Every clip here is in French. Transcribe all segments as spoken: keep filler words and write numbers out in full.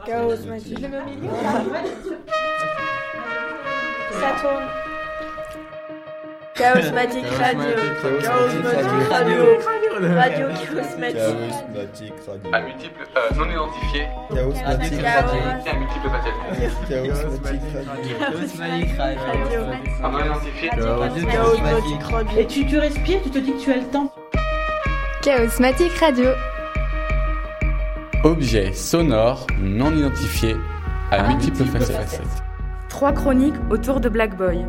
Chaosmatic. Je le mets au milieu. Ça tourne. Chaosmatic Radio. Chaosmatic Radio. Radio Chaosmatic. Chaosmatic Radio. À multiples euh, non identifiés. Chaosmatic Radio. Et à multiples facettes. Chaosmatic Radio. Chaosmatic Radio. À non identifiés. Chaosmatic Radio. Et tu, tu respires, tu te dis que tu as le temps. Chaosmatic Radio. Objet sonore non identifié à Ah, multiples multiples facettes. Trois chroniques autour de Black Boy.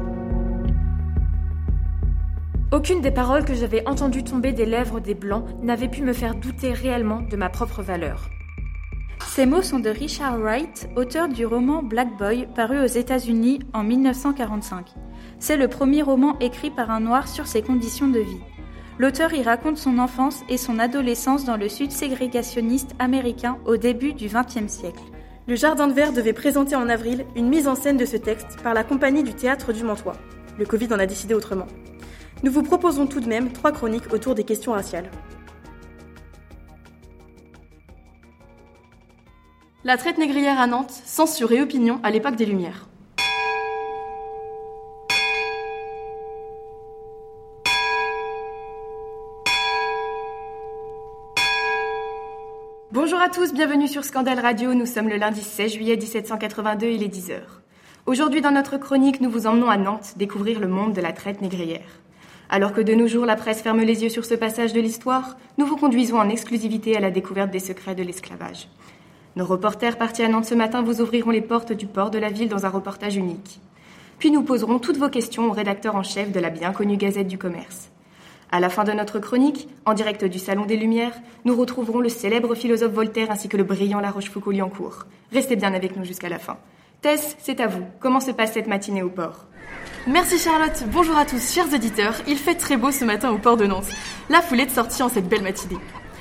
Aucune des paroles que j'avais entendues tomber des lèvres des Blancs n'avait pu me faire douter réellement de ma propre valeur. Ces mots sont de Richard Wright, auteur du roman Black Boy, paru aux États-Unis en dix-neuf cent quarante-cinq. C'est le premier roman écrit par un noir sur ses conditions de vie. L'auteur y raconte son enfance et son adolescence dans le sud ségrégationniste américain au début du vingtième siècle. Le Jardin de Verre devait présenter en avril une mise en scène de ce texte par la compagnie du Théâtre du Mantois. Le Covid en a décidé autrement. Nous vous proposons tout de même trois chroniques autour des questions raciales. La traite négrière à Nantes, censure et opinion à l'époque des Lumières. Bonjour à tous, bienvenue sur Scandale Radio, nous sommes le lundi seize juillet dix-sept cent quatre-vingt-deux, il est dix heures. Aujourd'hui dans notre chronique, nous vous emmenons à Nantes découvrir le monde de la traite négrière. Alors que de nos jours la presse ferme les yeux sur ce passage de l'histoire, nous vous conduisons en exclusivité à la découverte des secrets de l'esclavage. Nos reporters partis à Nantes ce matin vous ouvriront les portes du port de la ville dans un reportage unique. Puis nous poserons toutes vos questions au rédacteur en chef de la bien connue Gazette du Commerce. À la fin de notre chronique, en direct du Salon des Lumières, nous retrouverons le célèbre philosophe Voltaire ainsi que le brillant La Rochefoucauld-Liancourt. Restez bien avec nous jusqu'à la fin. Tess, c'est à vous. Comment se passe cette matinée au port ? Merci Charlotte. Bonjour à tous, chers auditeurs. Il fait très beau ce matin au port de Nantes. La foule est de sortie en cette belle matinée.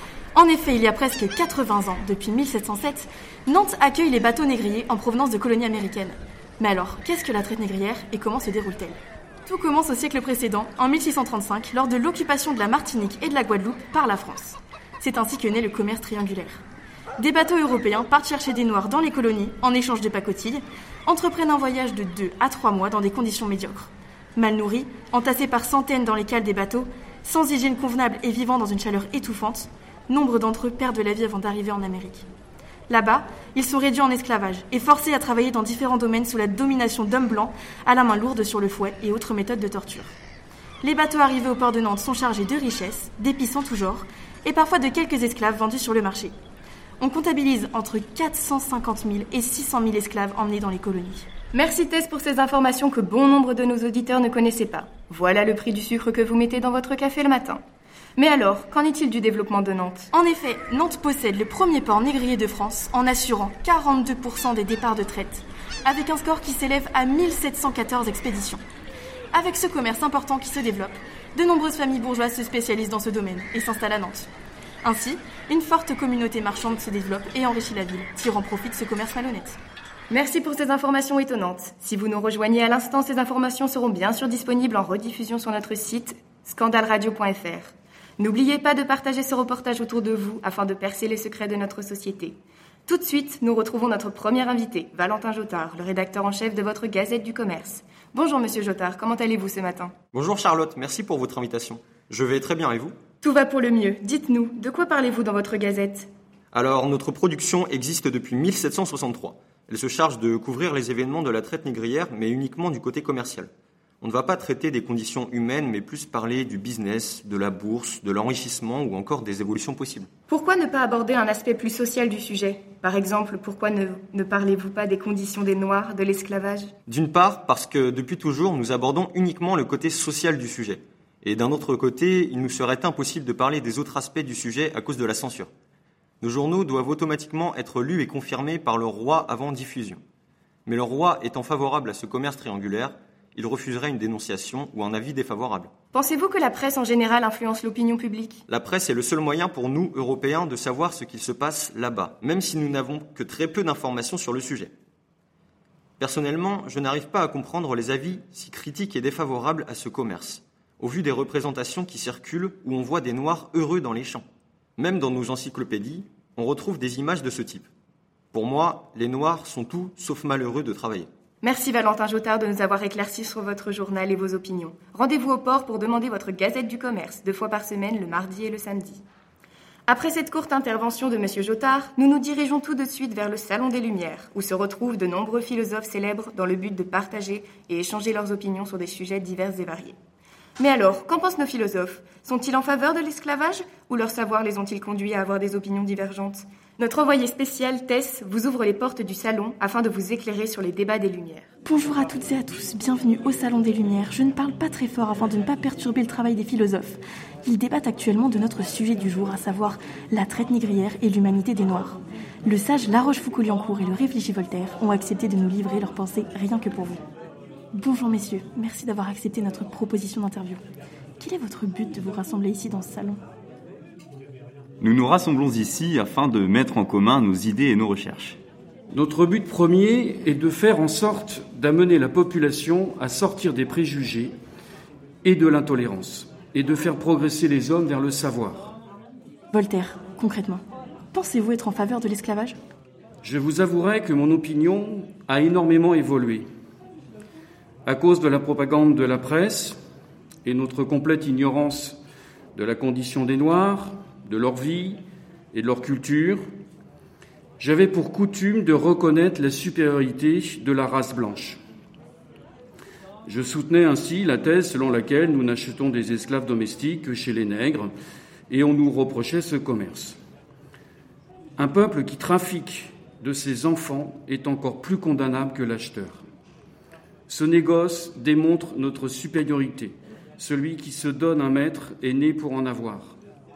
En effet, il y a presque quatre-vingts ans, depuis mille sept cent sept, Nantes accueille les bateaux négriers en provenance de colonies américaines. Mais alors, qu'est-ce que la traite négrière et comment se déroule-t-elle ? Tout commence au siècle précédent, en mille six cent trente-cinq, lors de l'occupation de la Martinique et de la Guadeloupe par la France. C'est ainsi que naît le commerce triangulaire. Des bateaux européens partent chercher des Noirs dans les colonies en échange de pacotilles, entreprennent un voyage de deux à trois mois dans des conditions médiocres. Mal nourris, entassés par centaines dans les cales des bateaux, sans hygiène convenable et vivant dans une chaleur étouffante, nombre d'entre eux perdent la vie avant d'arriver en Amérique. Là-bas, ils sont réduits en esclavage et forcés à travailler dans différents domaines sous la domination d'hommes blancs à la main lourde sur le fouet et autres méthodes de torture. Les bateaux arrivés au port de Nantes sont chargés de richesses, d'épices en tout genre, et parfois de quelques esclaves vendus sur le marché. On comptabilise entre quatre cent cinquante mille et six cent mille esclaves emmenés dans les colonies. Merci Tess pour ces informations que bon nombre de nos auditeurs ne connaissaient pas. Voilà le prix du sucre que vous mettez dans votre café le matin. Mais alors, qu'en est-il du développement de Nantes ? En effet, Nantes possède le premier port négrier de France en assurant quarante-deux pour cent des départs de traite, avec un score qui s'élève à mille sept cent quatorze expéditions. Avec ce commerce important qui se développe, de nombreuses familles bourgeoises se spécialisent dans ce domaine et s'installent à Nantes. Ainsi, une forte communauté marchande se développe et enrichit la ville, tirant profit de ce commerce malhonnête. Merci pour ces informations étonnantes. Si vous nous rejoignez à l'instant, ces informations seront bien sûr disponibles en rediffusion sur notre site scandale radio point f r. N'oubliez pas de partager ce reportage autour de vous afin de percer les secrets de notre société. Tout de suite, nous retrouvons notre premier invité, Valentin Jotard, le rédacteur en chef de votre Gazette du Commerce. Bonjour Monsieur Jotard, comment allez-vous ce matin ? Bonjour Charlotte, merci pour votre invitation. Je vais très bien et vous ? Tout va pour le mieux. Dites-nous, de quoi parlez-vous dans votre Gazette ? Alors, notre production existe depuis mille sept cent soixante-trois. Elle se charge de couvrir les événements de la traite négrière, mais uniquement du côté commercial. On ne va pas traiter des conditions humaines, mais plus parler du business, de la bourse, de l'enrichissement ou encore des évolutions possibles. Pourquoi ne pas aborder un aspect plus social du sujet ? Par exemple, pourquoi ne, ne parlez-vous pas des conditions des Noirs, de l'esclavage ? D'une part, parce que depuis toujours, nous abordons uniquement le côté social du sujet. Et d'un autre côté, il nous serait impossible de parler des autres aspects du sujet à cause de la censure. Nos journaux doivent automatiquement être lus et confirmés par le roi avant diffusion. Mais le roi étant favorable à ce commerce triangulaire, il refuserait une dénonciation ou un avis défavorable. Pensez-vous que la presse en général influence l'opinion publique ? La presse est le seul moyen pour nous, Européens, de savoir ce qu'il se passe là-bas, même si nous n'avons que très peu d'informations sur le sujet. Personnellement, je n'arrive pas à comprendre les avis si critiques et défavorables à ce commerce, au vu des représentations qui circulent où on voit des Noirs heureux dans les champs. Même dans nos encyclopédies, on retrouve des images de ce type. Pour moi, les Noirs sont tout sauf malheureux de travailler. Merci Valentin Jotard de nous avoir éclaircis sur votre journal et vos opinions. Rendez-vous au port pour demander votre Gazette du commerce, deux fois par semaine, le mardi et le samedi. Après cette courte intervention de Monsieur Jotard, nous nous dirigeons tout de suite vers le Salon des Lumières, où se retrouvent de nombreux philosophes célèbres dans le but de partager et échanger leurs opinions sur des sujets divers et variés. Mais alors, qu'en pensent nos philosophes ? Sont-ils en faveur de l'esclavage ou leurs savoirs les ont-ils conduits à avoir des opinions divergentes ? Notre envoyé spécial, Tess, vous ouvre les portes du salon afin de vous éclairer sur les débats des Lumières. Bonjour à toutes et à tous, bienvenue au Salon des Lumières. Je ne parle pas très fort afin de ne pas perturber le travail des philosophes. Ils débattent actuellement de notre sujet du jour, à savoir la traite négrière et l'humanité des Noirs. Le sage La Rochefoucauld-Liancourt et le réfléchi Voltaire ont accepté de nous livrer leurs pensées rien que pour vous. Bonjour messieurs, merci d'avoir accepté notre proposition d'interview. Quel est votre but de vous rassembler ici dans ce salon ? Nous nous rassemblons ici afin de mettre en commun nos idées et nos recherches. Notre but premier est de faire en sorte d'amener la population à sortir des préjugés et de l'intolérance, et de faire progresser les hommes vers le savoir. Voltaire, concrètement, pensez-vous être en faveur de l'esclavage ? Je vous avouerai que mon opinion a énormément évolué. À cause de la propagande de la presse et notre complète ignorance de la condition des Noirs, de leur vie et de leur culture, j'avais pour coutume de reconnaître la supériorité de la race blanche. Je soutenais ainsi la thèse selon laquelle nous n'achetons des esclaves domestiques que chez les nègres et on nous reprochait ce commerce. Un peuple qui trafique de ses enfants est encore plus condamnable que l'acheteur. Ce négoce démontre notre supériorité. Celui qui se donne un maître est né pour en avoir.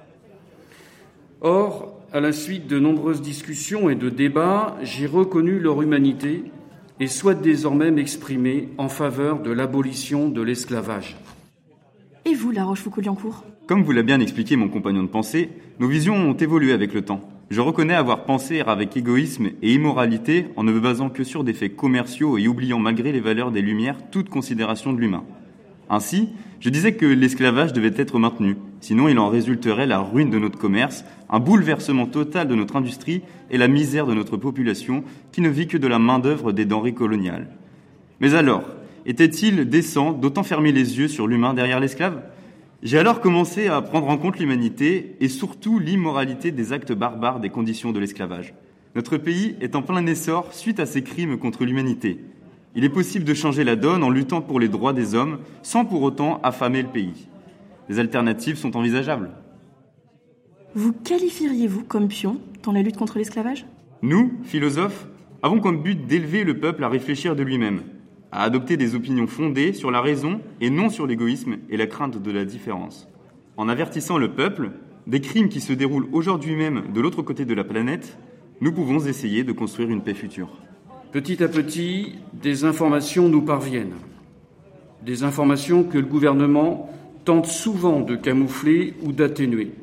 Or, à la suite de nombreuses discussions et de débats, j'ai reconnu leur humanité et souhaite désormais m'exprimer en faveur de l'abolition de l'esclavage. Et vous, La Rochefoucauld-Liancourt ? Comme vous l'a bien expliqué mon compagnon de pensée, nos visions ont évolué avec le temps. Je reconnais avoir pensé avec égoïsme et immoralité en ne me basant que sur des faits commerciaux et oubliant malgré les valeurs des Lumières toute considération de l'humain. Ainsi, je disais que l'esclavage devait être maintenu, sinon il en résulterait la ruine de notre commerce, un bouleversement total de notre industrie et la misère de notre population qui ne vit que de la main-d'œuvre des denrées coloniales. Mais alors, était-il décent d'autant fermer les yeux sur l'humain derrière l'esclave ? J'ai alors commencé à prendre en compte l'humanité et surtout l'immoralité des actes barbares des conditions de l'esclavage. Notre pays est en plein essor suite à ces crimes contre l'humanité. Il est possible de changer la donne en luttant pour les droits des hommes sans pour autant affamer le pays. Des alternatives sont envisageables. Vous qualifieriez-vous comme pion dans la lutte contre l'esclavage ? Nous, philosophes, avons comme but d'élever le peuple à réfléchir de lui-même, à adopter des opinions fondées sur la raison et non sur l'égoïsme et la crainte de la différence. En avertissant le peuple des crimes qui se déroulent aujourd'hui même de l'autre côté de la planète, nous pouvons essayer de construire une paix future. Petit à petit, des informations nous parviennent. Des informations que le gouvernement tente souvent de camoufler ou d'atténuer.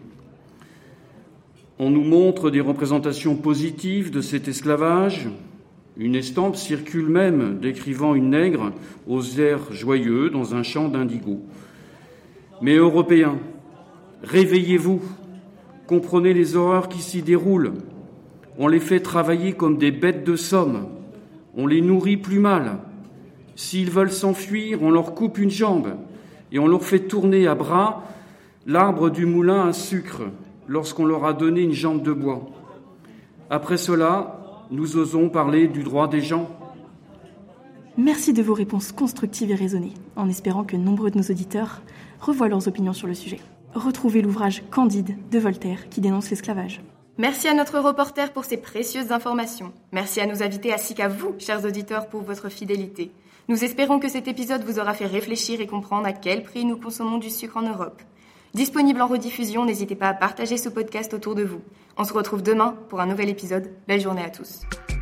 On nous montre des représentations positives de cet esclavage. Une estampe circule même décrivant une nègre aux airs joyeux dans un champ d'indigo. Mais Européens, réveillez-vous, comprenez les horreurs qui s'y déroulent. On les fait travailler comme des bêtes de somme. On les nourrit plus mal. S'ils veulent s'enfuir, on leur coupe une jambe et on leur fait tourner à bras l'arbre du moulin à sucre lorsqu'on leur a donné une jambe de bois. Après cela, nous osons parler du droit des gens. Merci de vos réponses constructives et raisonnées, en espérant que nombreux de nos auditeurs revoient leurs opinions sur le sujet. Retrouvez l'ouvrage Candide de Voltaire qui dénonce l'esclavage. Merci à notre reporter pour ces précieuses informations. Merci à nos invités ainsi qu'à vous, chers auditeurs, pour votre fidélité. Nous espérons que cet épisode vous aura fait réfléchir et comprendre à quel prix nous consommons du sucre en Europe. Disponible en rediffusion, n'hésitez pas à partager ce podcast autour de vous. On se retrouve demain pour un nouvel épisode. Belle journée à tous.